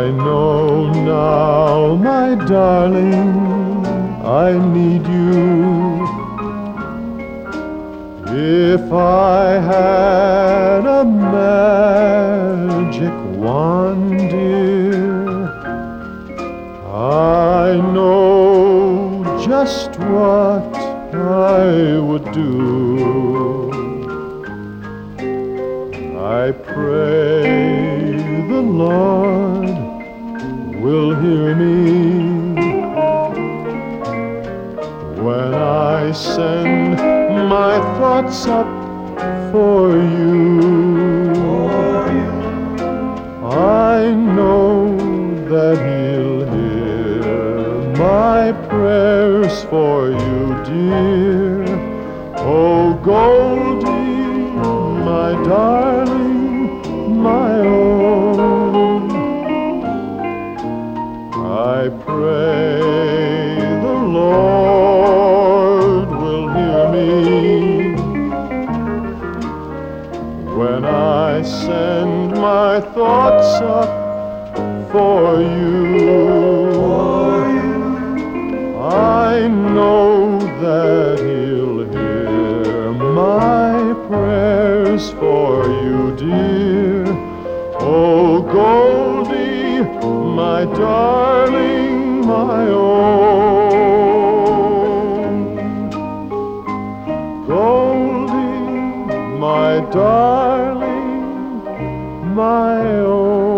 I know now, my darling, I need you. If I had a magic wand, dear, I know just what I would do. I pray the Lord will hear me when I send my thoughts up for you. I know that He'll hear my prayers for you, dear. Oh, Goldie, my darling, my own, I pray the Lord will hear me when I send my thoughts up for you. I know that He'll hear my prayers for you, dear. Oh, Goldie, my darling, my own. Goldie, my darling, my own.